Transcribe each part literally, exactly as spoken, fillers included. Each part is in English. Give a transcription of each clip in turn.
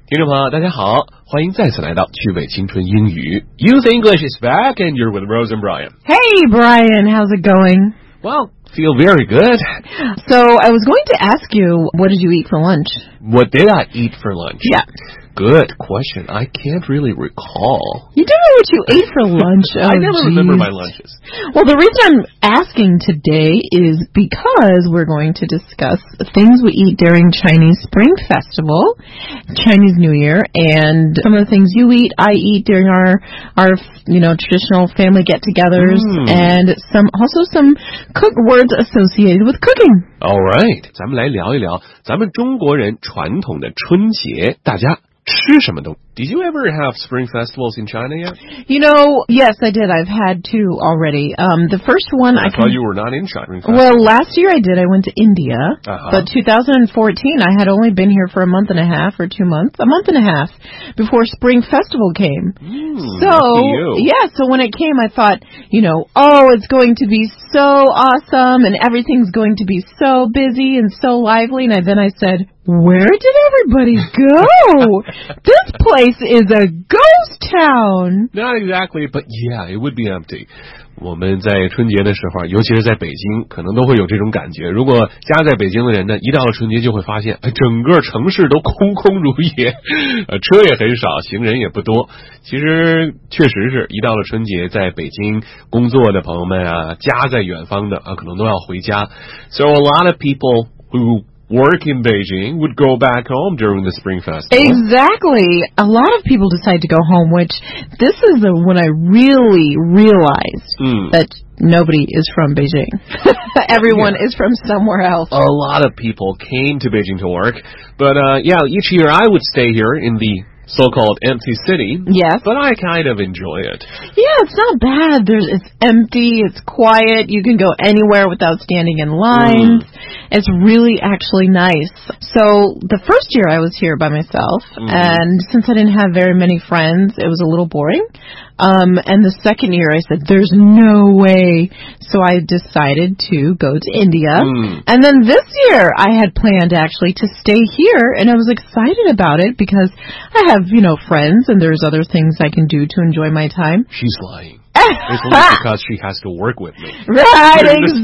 听众朋友大家好，欢迎再次来到趣味青春英语 Youth English is back and you're with Rose and Brian. Hey Brian, how's it going? Well, feel very good. So I was going to ask you, what did you eat for lunch? What did I eat for lunch? Yeah. Good question. I can't really recall. You don't know what you ate for lunch? Oh, I never geez. remember my lunches. Well, the reason I'm asking today is because we're going to discuss things we eat during Chinese Spring Festival, Chinese New Year, and some of the things you eat, I eat during our, our you know, traditional family get-togethers, mm. and some also some cook words associated with cooking. All right. 咱们来聊一聊咱们中国人传统的春节，大家吃什么东西 Did you ever have Spring Festivals in China yet? You know, yes, I did. I've had two already. Um, the first one... I, I thought can... you were not in China. Well, last year I did. I went to India. Uh-huh. But two thousand fourteen, I had only been here for a month and a half or two months. A month and a half before Spring Festival came. Mm, so, yeah, so when it came, I thought, you know, oh, it's going to be so awesome and everything's going to be so busy and so lively. And then I said, where did everybody go? This place is a ghost town. Not exactly, but yeah, it would be empty. 我们在春节的时候，尤其是在北京，可能都会有这种感觉。如果家在北京的人呢，一到了春节就会发现，哎，整个城市都空空如也，呃，车也很少，行人也不多。其实确实是一到了春节，在北京工作的朋友们啊，家在远方的啊，可能都要回家。So a lot of people who work in Beijing would go back home during the Spring Festival. Exactly. A lot of people decide to go home, which this is the, when I really realized mm. that nobody is from Beijing. Everyone yeah. is from somewhere else. A lot of people came to Beijing to work, but uh, yeah, each year I would stay here in the so-called empty city. Yes. But I kind of enjoy it. Yeah, it's not bad. There's, it's empty, it's quiet, you can go anywhere without standing in lines. Mm. It's really actually nice. So the first year I was here by myself, mm. and since I didn't have very many friends, it was a little boring. Um, and the second year I said, there's no way. So I decided to go to India. Mm. And then this year I had planned actually to stay here, and I was excited about it because I have, you know, friends and there's other things I can do to enjoy my time. She's lying. It's only because she has to work with me. Right,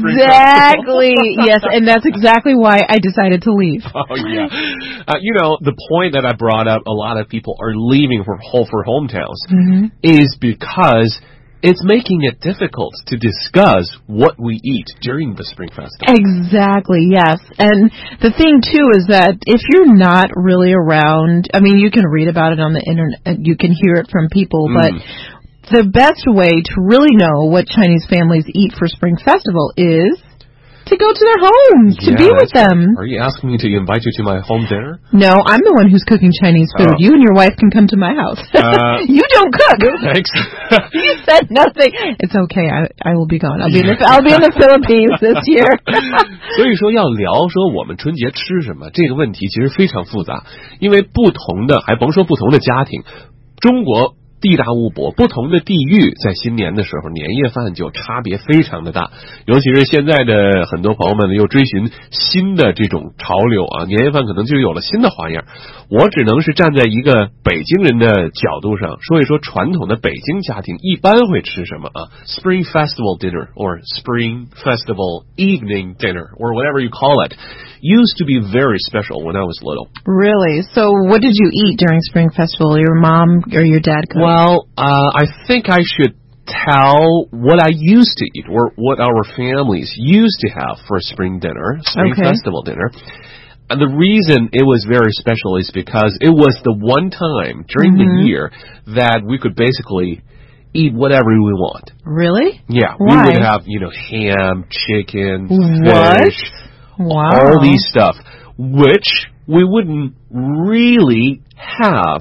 exactly. Yes, and that's exactly why I decided to leave. Oh, yeah. Uh, you know, the point that I brought up, a lot of people are leaving for, for hometowns, mm-hmm. is because it's making it difficult to discuss what we eat during the Spring Festival. Exactly, yes. And the thing, too, is that if you're not really around, I mean, you can read about it on the internet, you can hear it from people, mm. but the best way to really know what Chinese families eat for Spring Festival is to go to their homes, to yeah, be with them. Are you asking me to invite you to my home dinner? No, I'm the one who's cooking Chinese food. Oh. You and your wife can come to my house. Uh, you don't cook. Thanks. You said nothing. It's okay. I I will be gone. I'll be in the, I'll be in the Philippines this year. 所以说要聊说我们春节吃什么这个问题其实非常复杂，因为不同的还甭说不同的家庭，中国地大物博，不同的地域在新年的时候年夜饭就差别非常的大，尤其是现在的很多朋友们呢又追寻新的这种潮流啊，年夜饭可能就有了新的花样。我只能是站在一个北京人的角度上说一说传统的北京家庭一般会吃什么啊 Spring Festival dinner or Spring Festival evening dinner or whatever you call it used to be very special when I was little. Really? So what did you eat during Spring Festival? Your mom or your dad cooked? Well, uh, I think I should tell what I used to eat or what our families used to have for spring dinner, Spring okay. Festival dinner. And the reason it was very special is because it was the one time during mm-hmm. the year that we could basically eat whatever we want. Really? Yeah. Why? We would have, you know, ham, chicken, what? fish, wow. all these stuff, which we wouldn't really have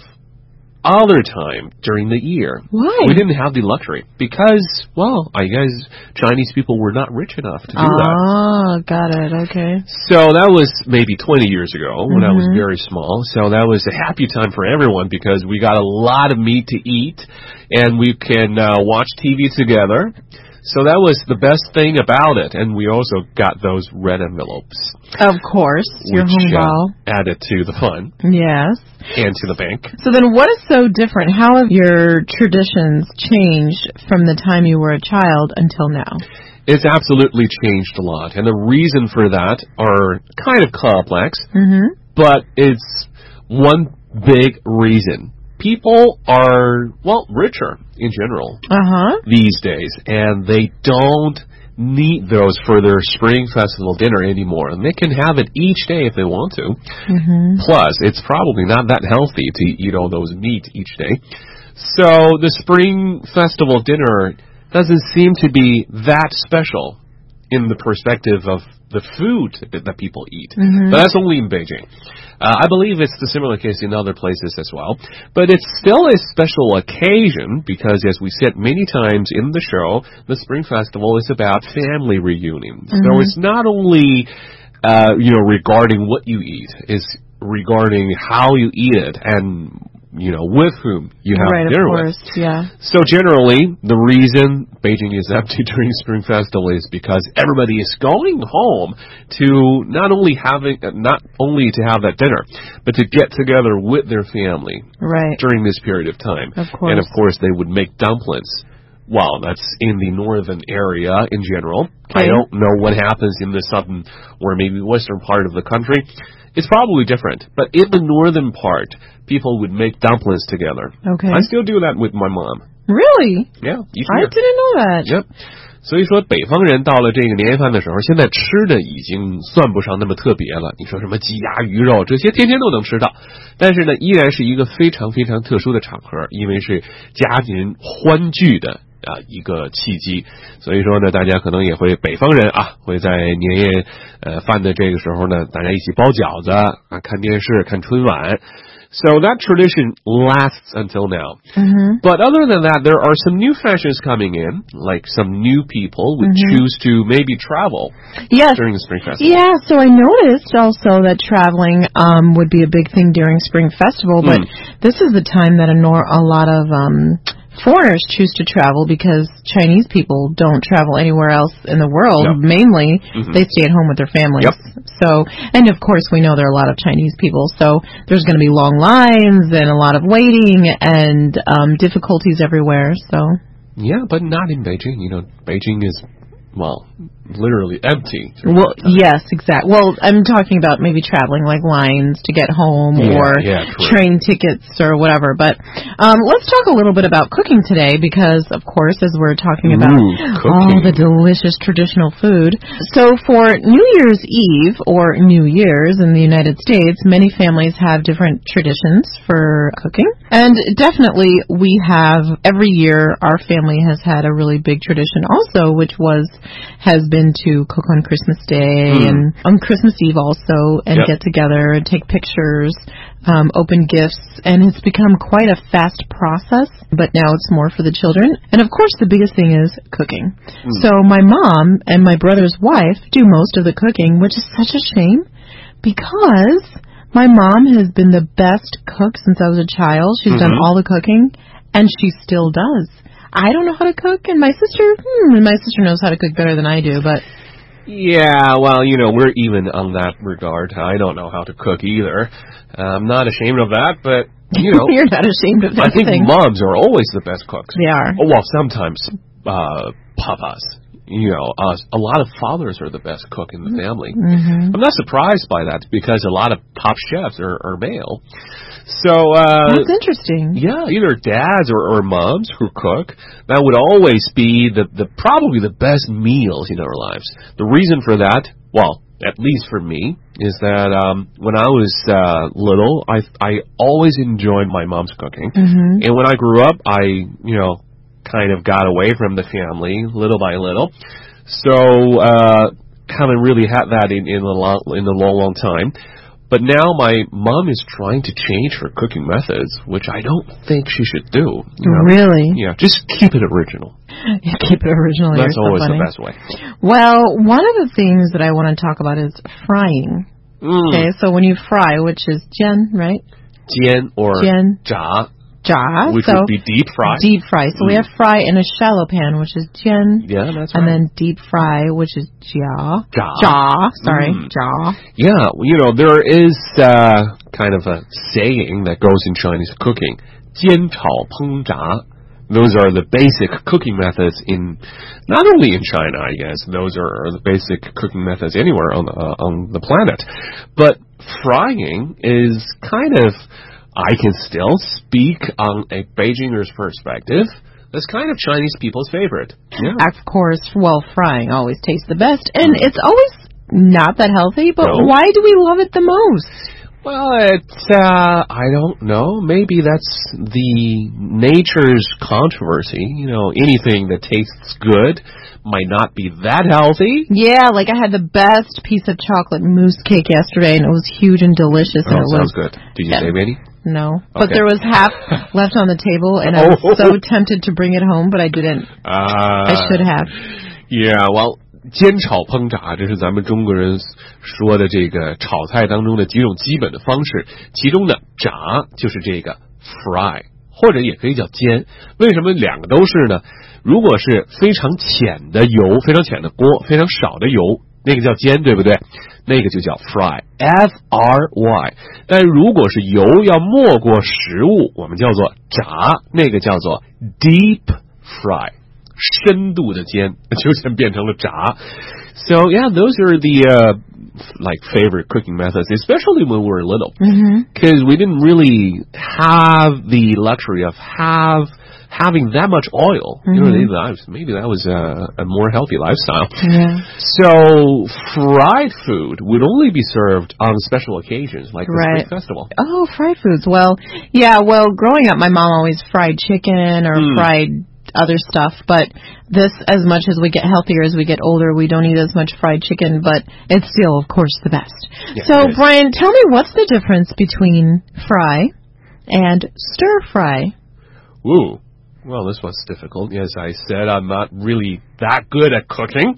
other time during the year. Why? We didn't have the luxury because, well, I guess Chinese people were not rich enough to do oh, that. Oh, got it. Okay. So that was maybe twenty years ago when mm-hmm. I was very small. So that was a happy time for everyone because we got a lot of meat to eat and we can uh, watch T V together. So that was the best thing about it. And we also got those red envelopes. Of course, your which, hongbao. Uh, added to the fun. Yes. And to the bank. So then what is so different? How have your traditions changed from the time you were a child until now? It's absolutely changed a lot. And the reason for that are kind of complex. Mm-hmm. But it's one big reason. People are, well, richer in general uh-huh. these days, and they don't need those for their Spring Festival dinner anymore. And they can have it each day if they want to. Mm-hmm. Plus, it's probably not that healthy to eat all those meat each day. So the Spring Festival dinner doesn't seem to be that special in the perspective of the food that, that people eat. Mm-hmm. But that's only in Beijing. Uh, I believe it's the similar case in other places as well. But it's still a special occasion because, as we said many times in the show, the Spring Festival is about family reunions. Mm-hmm. So it's not only, uh, you know, regarding what you eat. It's regarding how you eat it and, you know, with whom you have right, dinner of course, with. Yeah. So generally, the reason Beijing is empty during Spring Festival is because everybody is going home to not only having, not only to have that dinner, but to get together with their family right. during this period of time. Of course. And of course, they would make dumplings. Well, that's in the northern area in general. Okay. I don't know what happens in the southern or maybe western part of the country. It's probably different. But in the northern part, people would make dumplings together. Okay. I still do that with my mom. Really? Yeah, each I year. didn't know that. Yep. 所以说，北方人到了这个年夜饭的时候，现在吃的已经算不上那么特别了。你说什么鸡鸭鱼肉这些，天天都能吃到，但是呢，依然是一个非常非常特殊的场合，因为是家人欢聚的啊一个契机。所以说呢，大家可能也会北方人啊，会在年夜呃饭的这个时候呢，大家一起包饺子啊，看电视，看春晚。So that tradition lasts until now. Mm-hmm. But other than that, there are some new fashions coming in, like some new people would mm-hmm. choose to maybe travel yes. during the Spring Festival. Yeah, so I noticed also that traveling um, would be a big thing during Spring Festival, but mm. this is the time that a, nor- a lot of um, foreigners choose to travel because Chinese people don't travel anywhere else in the world. Yep. Mainly, mm-hmm. they stay at home with their families. Yep. So, and of course, we know there are a lot of Chinese people, so there's going to be long lines and a lot of waiting and um, difficulties everywhere. So, yeah, but not in Beijing. You know, Beijing is, well, literally empty. Well, yes, exactly. Well, I'm talking about maybe traveling, like lines to get home yeah, or yeah, train tickets or whatever. But um, let's talk a little bit about cooking today because, of course, as we're talking about Ooh, all the delicious traditional food. So for New Year's Eve or New Year's in the United States, many families have different traditions for cooking. And definitely we have, every year, our family has had a really big tradition also, which was, has been to cook on Christmas Day mm. and on Christmas Eve also and yep. get together and take pictures, um, open gifts, and it's become quite a fast process, but now it's more for the children. And of course the biggest thing is cooking. Mm. So my mom and my brother's wife do most of the cooking, which is such a shame because my mom has been the best cook since I was a child. She's mm-hmm. done all the cooking, and she still does. I don't know how to cook, and my sister, hmm, my sister knows how to cook better than I do, but... Yeah, well, you know, we're even on that regard. I don't know how to cook either. I'm not ashamed of that, but, you know... You're not ashamed of that. I think moms are always the best cooks. They are. Oh, well, sometimes uh, papas. You know, uh, a lot of fathers are the best cook in the family. Mm-hmm. I'm not surprised by that because a lot of top chefs are, are male. So, uh... That's interesting. Yeah, either dads or, or moms who cook. That would always be the, the probably the best meals in our lives. The reason for that, well, at least for me, is that um, when I was uh, little, I I always enjoyed my mom's cooking. Mm-hmm. And when I grew up, I, you know, kind of got away from the family little by little. So, uh, haven't really had that in, in, a long, in a long, long time. But now my mom is trying to change her cooking methods, which I don't think she should do. You know? Really? Yeah, just keep it original. Keep it original. That's You're always so funny. the best way. Well, one of the things that I want to talk about is frying. Mm. Okay, so when you fry, which is jian, right? Jian or jian. 炸炸, which so would be deep fry. Deep fry. So mm. we have fry in a shallow pan, which is 煎. Yeah, that's right. And then deep fry, which is 炸. 炸. 炸. Sorry, mm. 炸. Yeah, you know, there is uh, kind of a saying that goes in Chinese cooking. 煎炒烹炸. Those are the basic cooking methods in, not only in China, I guess. Those are the basic cooking methods anywhere on the, uh, on the planet. But frying is kind of, I can still speak on a Beijinger's perspective. That's kind of Chinese people's favorite. Yeah. Of course, well, frying always tastes the best. And it's always not that healthy, but no. Why do we love it the most? Well, it's, uh, I don't know. Maybe that's the nature's controversy. You know, anything that tastes good might not be that healthy. Yeah, like I had the best piece of chocolate mousse cake yesterday, and it was huge and delicious. Oh, and it sounds was, good. Did you yeah. save any? No. Okay. But there was half left on the table, and I was oh. so tempted to bring it home, but I didn't. Uh, I should have. Yeah, well, 煎炒烹炸，这是咱们中国人说的这个炒菜当中的几种基本的方式，其中的炸就是这个 fry， 或者也可以叫煎。为什么两个都是呢？如果是非常浅的油，非常浅的锅，非常少的油，那个叫煎，对不对？那个就叫 fry， F R Y。 但如果是油要没过食物，我们叫做炸，那个叫做 deep fry， 深度的煎，就像变成了炸。 So yeah, those are the uh, like favorite cooking methods, especially when we were little, because mm-hmm. we didn't really have the luxury of have having that much oil. Mm-hmm. You know, maybe that was a, a more healthy lifestyle. Yeah. So fried food would only be served on special occasions, like the right. Spring Festival. Oh, fried foods. Well, yeah, well, growing up, my mom always fried chicken or mm. fried other stuff, but this, as much as we get healthier as we get older, we don't eat as much fried chicken, but it's still, of course, the best. Yeah, so, Brian, tell me, what's the difference between fry and stir fry? Ooh. Well, this one's difficult. As I said, I'm not really that good at cooking.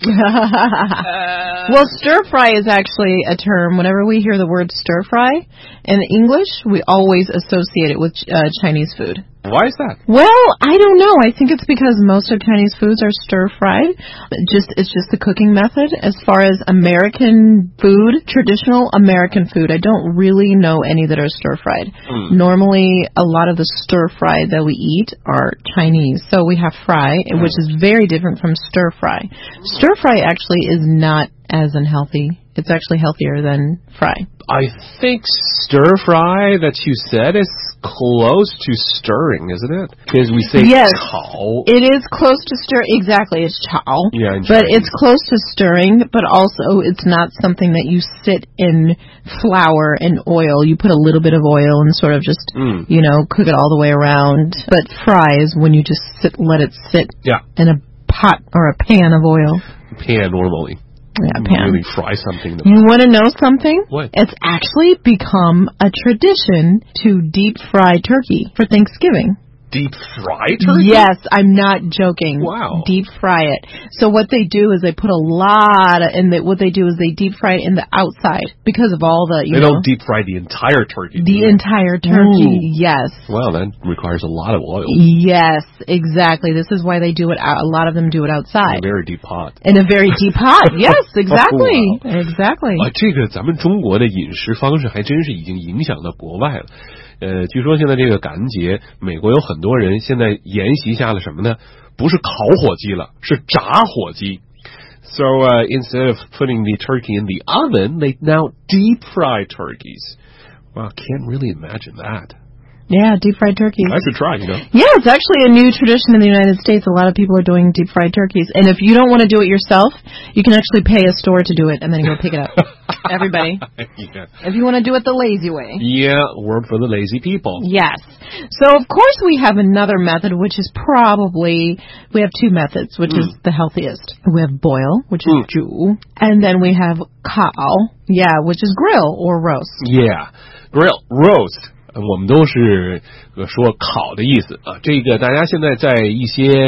uh, well, stir fry is actually a term. Whenever we hear the word stir fry in English, we always associate it with uh, Chinese food. Why is that? Well, I don't know. I think it's because most of Chinese foods are stir-fried. Just It's just the cooking method. As far as American food, traditional American food, I don't really know any that are stir-fried. Mm. Normally, a lot of the stir-fry that we eat are Chinese. So we have fry, mm. which is very different from stir-fry. Stir-fry actually is not as unhealthy. It's actually healthier than fry. I think stir-fry that you said is close to stirring, isn't it? Because we say yes, 炒. It is close to stir. Exactly, it's 炒. Yeah, but it's close to stirring, but also it's not something that you sit in flour and oil. You put a little bit of oil and sort of just, mm. you know, cook it all the way around. But fry is when you just sit, let it sit yeah. in a pot or a pan of oil. Pan normally. Yeah, pan. Really fry something. You want to know something? What? It's actually become a tradition to deep fry turkey for Thanksgiving. Deep fry turkey? Yes, I'm not joking. Wow. Deep fry it. So what they do is they put a lot of, and they, what they do is they deep fry it in the outside because of all the, you they know. They don't deep fry the entire turkey. The entire turkey, Ooh. Yes. Well, that requires a lot of oil. Yes, exactly. This is why they do it, a lot of them do it outside. In a very deep pot. In a very deep pot, yes, exactly. Oh, wow. Exactly. 啊，这个咱们中国的饮食方式还真是已经影响到国外了。呃，据说现在这个感恩节，美国有很多人现在沿袭下了什么呢？不是烤火鸡了，是炸火鸡。So uh, instead of putting the turkey in the oven, they now deep fry turkeys. Wow, can't really imagine that. Yeah, deep fried turkeys. I should try, you know. Yeah, it's actually a new tradition in the United States. A lot of people are doing deep fried turkeys. And if you don't want to do it yourself, you can actually pay a store to do it and then go pick it up. Everybody. Yeah. If you want to do it the lazy way. Yeah, word for the lazy people. Yes. So, of course, we have another method, which is probably, we have two methods, which mm. is the healthiest. We have boil, which is mm. 煮, and then we have 烤, yeah, which is grill or roast. Yeah, grill, roast. 我们都是说烤的意思啊，这个大家现在在一些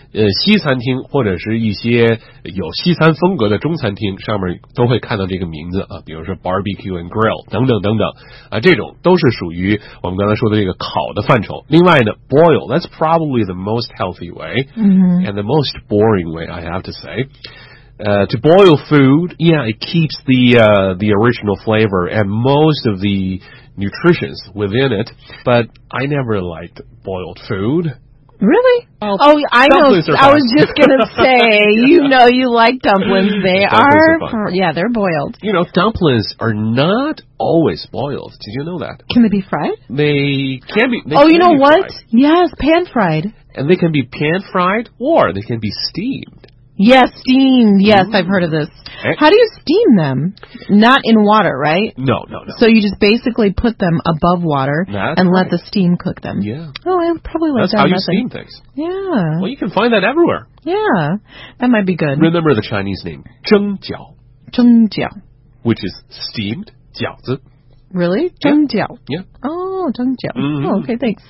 呃西餐厅或者是一些有西餐风格的中餐厅上面都会看到这个名字啊，比如说 barbecue and grill 等等等等啊，这种都是属于我们刚才说的这个烤的范畴。另外呢 boil, that's probably the most healthy way Mm-hmm. and the most boring way, I have to say. Uh, to boil food, yeah, it keeps the uh, the original flavor and most of the nutritions within it, but I never liked boiled food. Really? Well, oh, I know. dumplings are I was fine. just going to say, you know you like dumplings. They Dumplings are, are fine. yeah, they're boiled. You know, dumplings are not always boiled. Did you know that? Can they be fried? They can be. They Oh, can you know be what? fried. Yes, pan-fried. And they can be pan-fried or they can be steamed. Yes, steamed. Yes, I've heard of this. Okay. How do you steam them? Not in water, right? No, no, no. So you just basically put them above water That's and right. let the steam cook them. Yeah. Oh, I would probably like That's that how you method. steam things. Yeah. Well, you can find that everywhere. Yeah. That might be good. Remember the Chinese name, 蒸饺, 蒸饺. which is steamed 饺子. Really? Yeah. 蒸饺. Yeah. Oh, 蒸饺. Mhm. Oh, okay, thanks.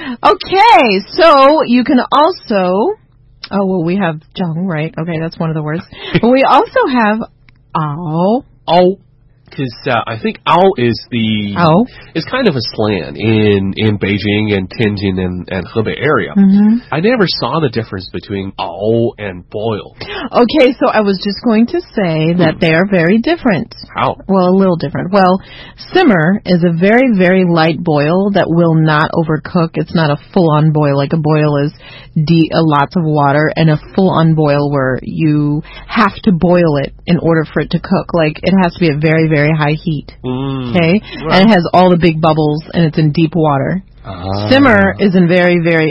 Okay, so you can also... Oh, well, we have 蒸, right? Okay, that's one of the words. But we also have 熬. Ao. Because uh, I think ao is the... Ao. It's kind of a slang in, in Beijing and Tianjin and, and Hebei area. Mm-hmm. I never saw the difference between ao and boil. Okay, so I was just going to say that they are very different. How? Well, a little different. Well, simmer is a very, very light boil that will not overcook. It's not a full-on boil. Like a boil is de- uh, lots of water, and a full-on boil where you have to boil it in order for it to cook. Like, it has to be at very, very high heat. Mm. Okay? Right. And it has all the big bubbles, and it's in deep water. Ah. Simmer is in very, very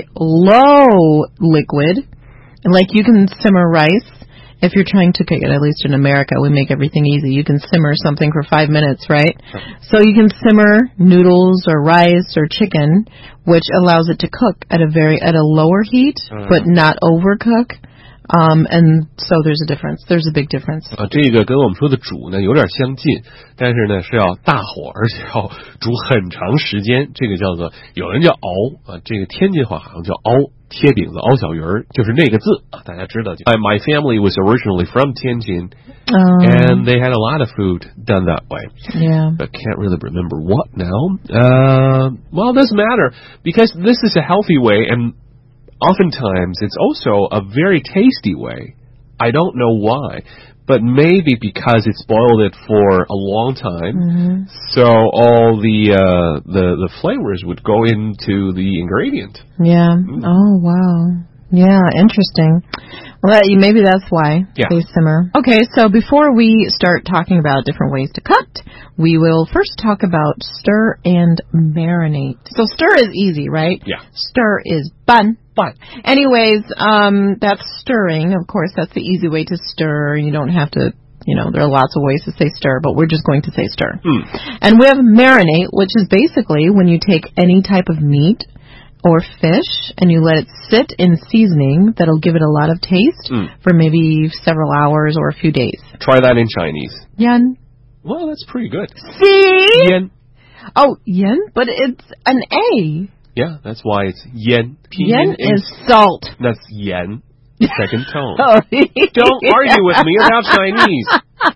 low liquid. Like, you can simmer rice. If you're trying to cook it, at least in America, we make everything easy. You can simmer something for five minutes, right? So you can simmer noodles or rice or chicken, which allows it to cook at a very at a lower heat, Uh. but not overcook. Um, and so there's a difference. There's a big difference. 啊，这个跟我们说的煮呢有点相近，但是呢是要大火，而且要煮很长时间。这个叫做有人叫熬啊，这个天津话好像叫凹，贴饼子凹小鱼儿，就是那个字啊，大家知道。My family was originally from Tianjin, Um, and they had a lot of food done that way. yeah. But can't really remember what now. Uh, well, it doesn't matter because this is a healthy way, and oftentimes it's also a very tasty way. I don't know why, but maybe because it's boiled it for a long time, Mm-hmm. so all the uh, the the flavors would go into the ingredient. Yeah. Oh, wow. Yeah, interesting. Well, that, maybe that's why Yeah. they simmer. Okay, so before we start talking about different ways to cut, we will first talk about stir and marinate. So stir is easy, right? Yeah. Stir is bun. But Anyways, um, that's stirring. Of course, that's the easy way to stir. You don't have to, you know, there are lots of ways to say stir, but we're just going to say stir. mm, And we have marinate, which is basically when you take any type of meat or fish and you let it sit in seasoning that'll give it a lot of taste Mm. for maybe several hours or a few days. try that in Chinese. Yan. Well, that's pretty good. See? Yen. Oh, yen, but it's an A. Yeah, that's why it's yen. Yen Pinyin is salt. That's yen. Second tone. Oh. Don't argue with me about Chinese.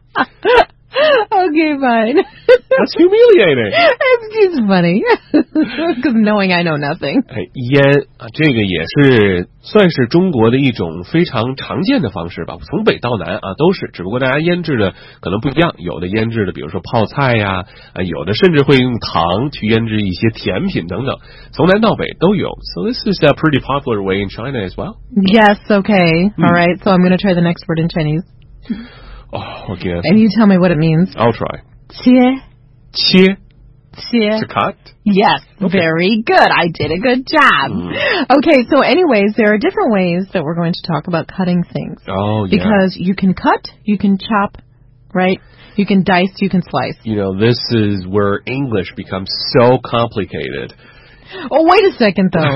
Okay, fine. That's humiliating. It's just funny. Because knowing I know nothing. 哎，腌啊，这个也是算是中国的一种非常常见的方式吧。从北到南啊都是，只不过大家腌制的可能不一样。有的腌制的，比如说泡菜呀，啊，有的甚至会用糖去腌制一些甜品等等。从南到北都有。So this is a pretty popular way in China as well. Yes, okay. All right, so I'm going to try the next word in Chinese. Oh, again. And you tell me what it means. I'll try. 切切切 to cut. Yes, Okay. very good. I did a good job. Mm. Okay, so anyways, there are different ways that we're going to talk about cutting things. Oh, yeah. Because you can cut, you can chop, right? You can dice, you can slice. You know, this is where English becomes so complicated. Oh, wait a second, though.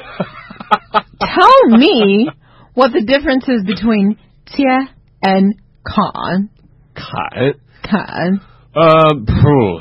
Tell me what the difference is between 切 and 砍. 砍砍. Um, phew.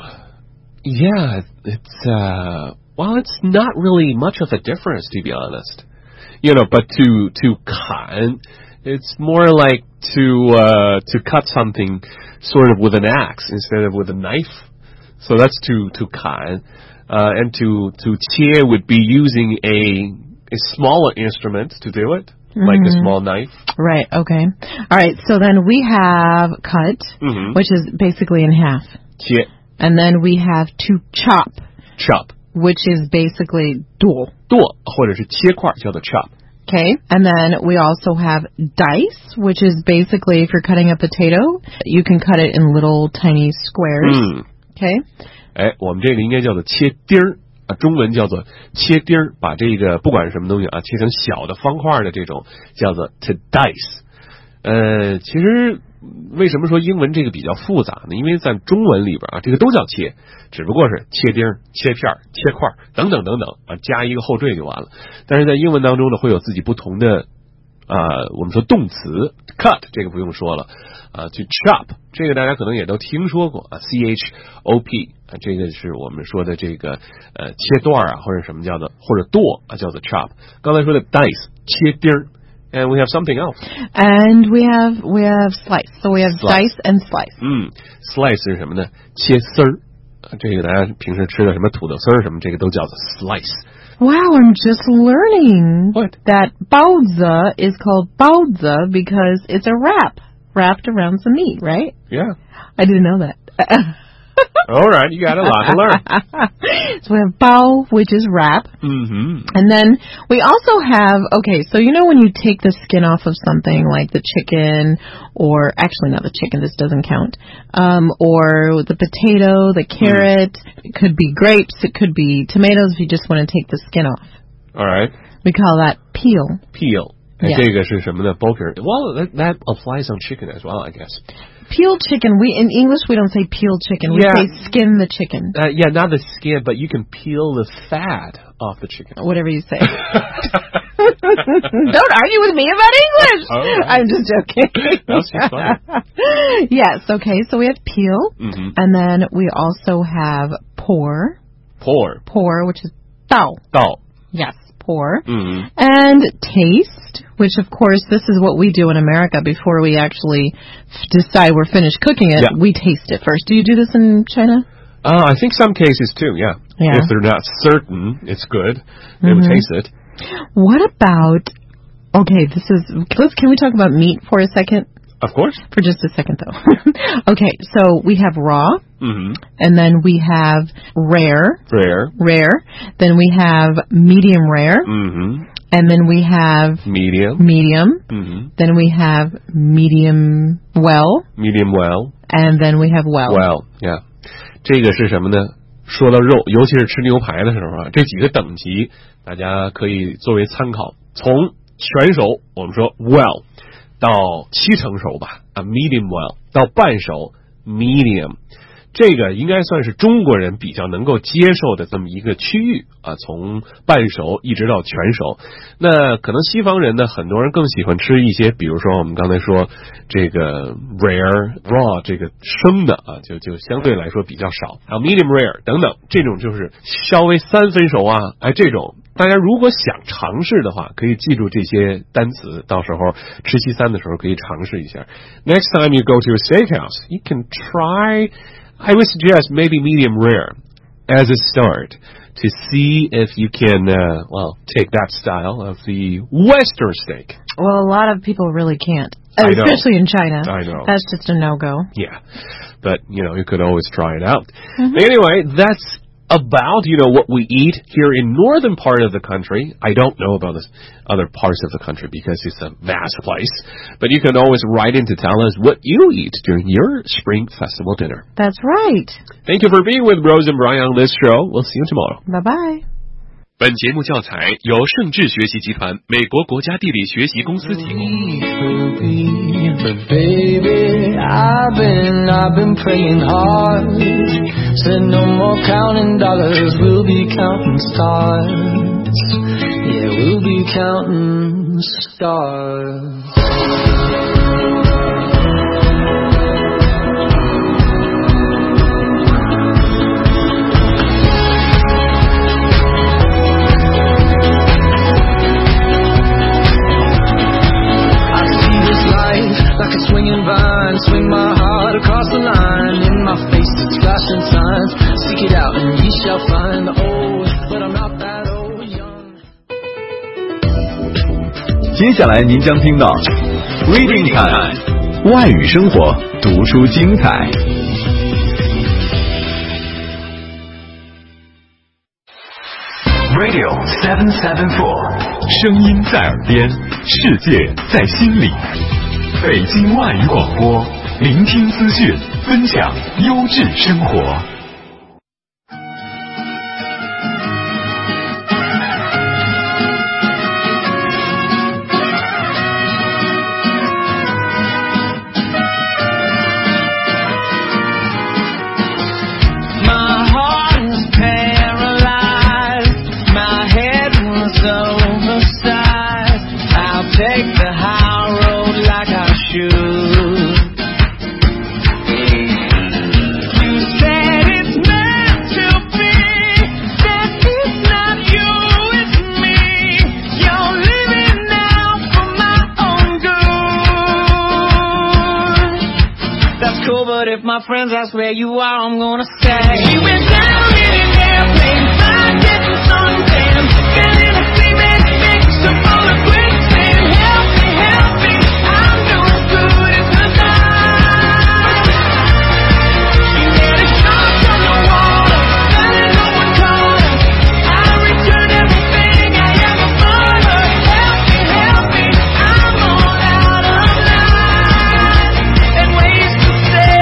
yeah, it's, uh, well, it's not really much of a difference, to be honest. you know, but to to 砍 it's more like to uh, to cut something sort of with an axe instead of with a knife. So that's to to 砍 uh, and to to 切 would be using a a smaller instrument to do it, mm-hmm. like a small knife. Right, okay. All right, so then we have cut, mm-hmm. which is basically in half. 切 And then we have to chop. Chop. Which is basically 剁. 剁或者是切块叫做 chop. Okay, and then we also have dice, which is basically if you're cutting a potato, you can cut it in little tiny squares. Mm. Okay. 哎，我们这个应该叫做切丁儿啊，中文叫做切丁儿，把这个不管是什么东西啊，切成小的方块的这种叫做 to dice。呃，其实为什么说英文这个比较复杂呢？因为在中文里边啊，这个都叫切，只不过是切丁、切片、切块等等等等啊，加一个后缀就完了。但是在英文当中呢，会有自己不同的啊、呃，我们说动词 cut 这个不用说了啊，去 chop 这个大家可能也都听说过啊 ，C H O P 啊，这个是我们说的这个呃切段啊，或者什么叫做或者剁啊，叫做 chop。刚才说的 dice 切丁。And we have something else. And we have we have slice. So we have slice. dice and slice. 嗯 slice 是什么呢？切丝儿。这个大家平时吃的什么土豆丝儿什么，这个都叫做 slice. Wow, I'm just learning What? that 包子 is called 包子 because it's a wrap wrapped around some meat, right? Yeah. I didn't know that. All right, you got a lot to learn. So we have 包, which is wrap. Mm-hmm. And then we also have, okay, so you know when you take the skin off of something like the chicken, or actually not the chicken, this doesn't count, um, or the potato, the carrot, mm. it could be grapes, it could be tomatoes if you just want to take the skin off. All right. We call that peel. Peel. Yeah. 这个是什么呢？剥皮儿。Well, that, that applies on chicken as well, I guess. Peel chicken. We in English we don't say peel chicken. We yeah. say skin the chicken. Uh, yeah, not the skin, but you can peel the fat off the chicken. Whatever you say. Don't argue with me about English. Oh, right. I'm just joking. That's just funny. Yes. Okay. So we have peel, mm-hmm. and then we also have pour. Pour. Pour, which is 倒. 倒. Yes. Pour. Mm-hmm. And taste, which of course this is what we do in America before we actually f- decide we're finished cooking it. Yeah. We taste it first. Do you do this in China? Uh, I think some cases too, yeah. yeah. If they're not certain it's good, they mm-hmm. would taste it. What about, okay, this is, let's, can we talk about meat for a second? Of course. For just a second, though. Okay, so we have raw, mm-hmm. and then we have rare. Rare. Rare. Then we have medium rare. Mm-hmm. And then we have... Medium. Medium. Mm-hmm. Then we have medium well. Medium well. And then we have well. Well, yeah. 这个是什么呢？说到肉，尤其是吃牛排的时候啊，这几个等级大家可以作为参考。从全熟，我们说 well。到七成熟吧，啊 medium well， 到半熟 medium， 这个应该算是中国人比较能够接受的这么一个区域啊，从半熟一直到全熟。那可能西方人呢，很多人更喜欢吃一些，比如说我们刚才说这个 rare raw 这个生的啊，就就相对来说比较少，还有 medium rare 等等，这种就是稍微三分熟啊，哎这种。大家如果想尝试的话，可以记住这些单词，到时候吃西餐的时候可以尝试一下。Next time you go to a steakhouse, you can try, I would suggest maybe medium rare as a start to see if you can, uh, well, take that style of the Western steak. Well, a lot of people really can't, I especially know. in China. I know. That's just a no-go. Yeah, but, you know, you could always try it out. Mm-hmm. Anyway, that's about, you know, what we eat here in northern part of the country. I don't know about the other parts of the country because it's a vast place. But you can always write in to tell us what you eat during your Spring Festival dinner. That's right. Thank you for being with Rose and Brian on this show. We'll see you tomorrow. Bye-bye. 本节目教材由盛智学习集团美国国家地理学习公司提供。But baby, I've been, I've been praying hard. Said no more counting dollars, we'll be counting stars. Yeah, we'll be counting stars. 接下来您将听到 Reading Time 外语生活，读书精彩。Radio 七七四，声音在耳边，世界在心里。北京外语广播，聆听资讯，分享优质生活。 My friends ask where you are, I'm gonna say you went down in an airplane, flying, getting suntan, getting a cement mix of all the quicksand. Help me, help me, I'm no good at the night. She made a shot from the water, letting no one caught her. I returned everything I ever bought her. Help me, help me, I'm all out of line and ways to say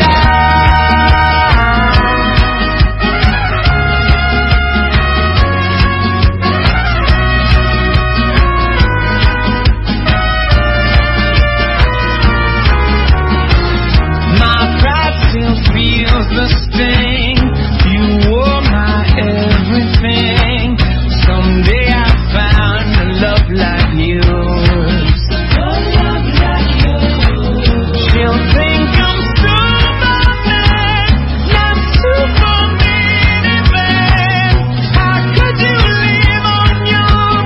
the sting. You were my everything. Someday I found a love like yours. A love like yours. She'll think I'm Superman, not Superman even. How could you live on your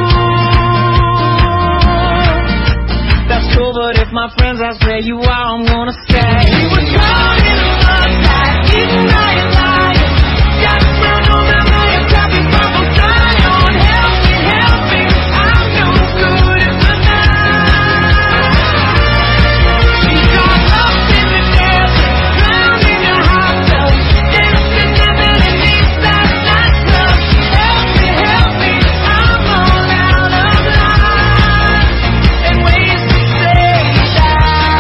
own? That's cool, but if my friends ask where you are, I'm gonna say you were caught in a eating my life, got run over by a crappy purple zion. Help me, help me, I'm no good at the night. She got lost in the desert, drowned in a hot tub, dancing never beneath that nightclub. Help me, help me, I'm all out of line and ways to say that.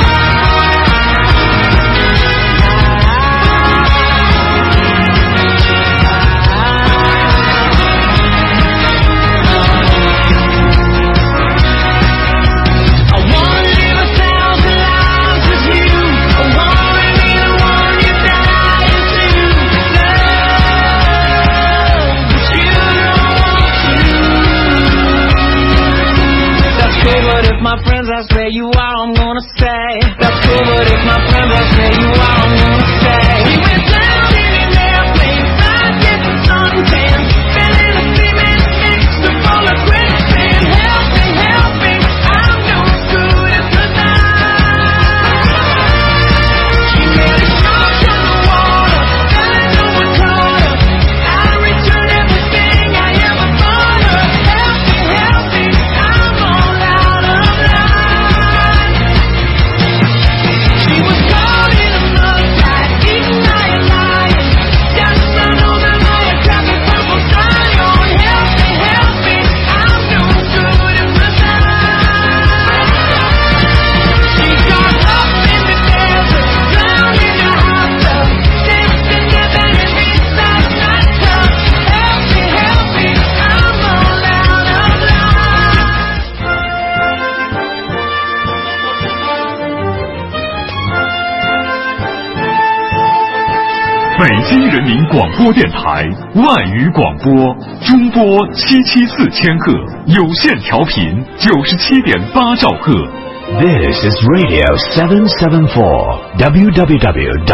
My friends ask where you are, I'm gonna say that's cool, but if my friends ask where you are, I'm gonna say we went down in an airplane, flying, getting suntan, spinning a cement mix of all the quicksand. Help me, help me, I'm no good at the night. She made a shot from the water, letting no one caught her. I returned everything I ever bought her. Help me, help me, I'm all out of line. She was caught in a mud fight, eating my lion, got run over by a crappy purple zion. Help me, help me, I'm no good at the night. She got lost in the desert, drowned in a hot tub, dancing never beneath that nightclub. Help me, help me, I'm all out of line. 北京人民广播电台外语广播，中波七七四千赫，有线调频九十七点八兆赫。This is Radio seven seven four W W W